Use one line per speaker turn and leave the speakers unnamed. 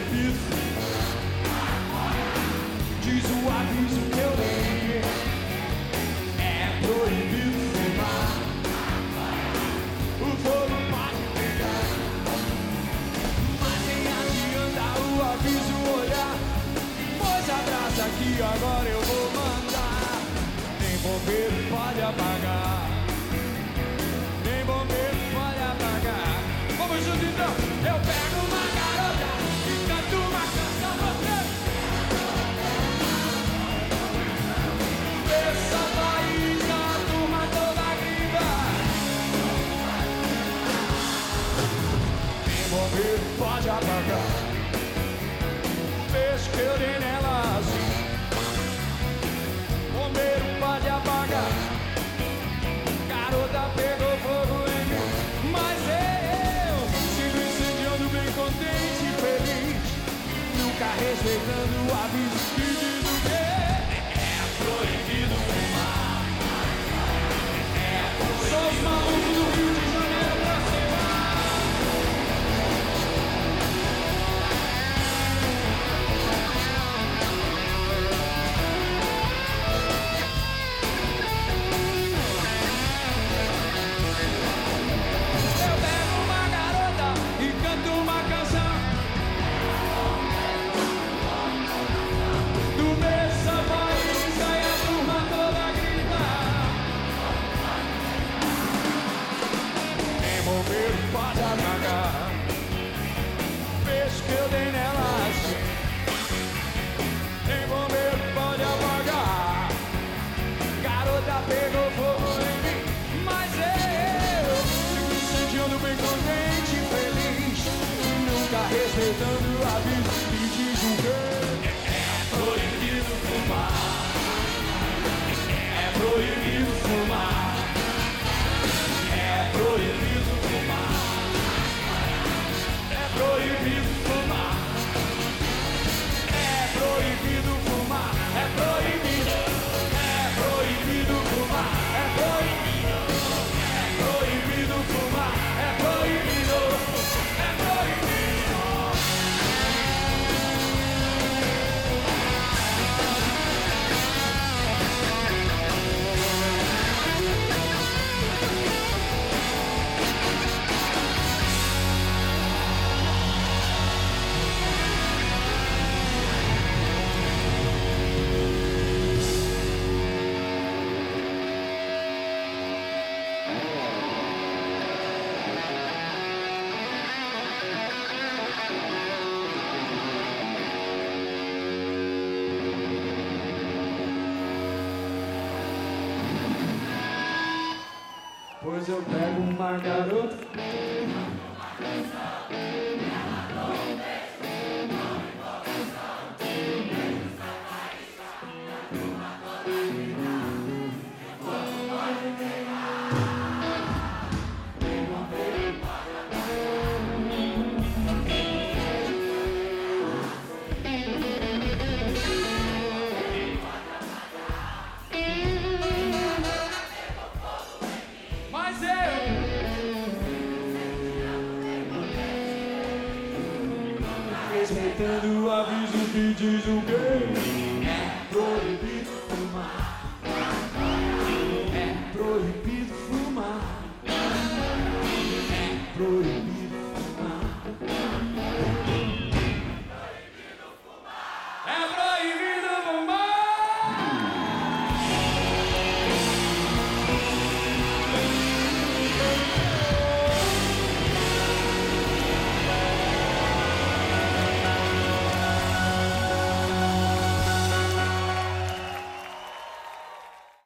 proibido. Diz o aviso que eu dei. É proibido fumar. O fogo pode pegar, mas nem adianta o aviso olhar, pois abraça que agora eu vou mandar. Nem bombeiro pode apagar, nem bombeiro pode apagar. Vamos junto então. Eu pego uma garota e canto uma canção pra você. Essa país, a turma toda grita. Nem bombeiro pode apagar. Beijo que eu dei nela assim. Bombeiro pode apagar. Garota pegou fogo em mim, mas eu sigo incendiando bem contente e feliz, nunca respeitando o aviso que diz o quê? É proibido fumar. Só os malucos do Rio de Janeiro pra cima. Eu pego uma garota e canto uma canção. Do Mesa país sai a turma toda grita. Nem bombeiro pode apagar. Beijo que eu dei nela assim. Nem bombeiro pode apagar. Garota pegou fogo em mim, mas eu sigo incendiando bem contente e feliz, nunca respeitando o aviso que diz o quê? É proibido fumar. É proibido fumar. É proibido fumar. É proibido fumar. É proibido fumar. É proibido. É proibido fumar. É proibido. É proibido fumar. É proibido. É proibido. Pois eu pego uma garota. Mas respeitando o aviso que diz o quê? É proibido.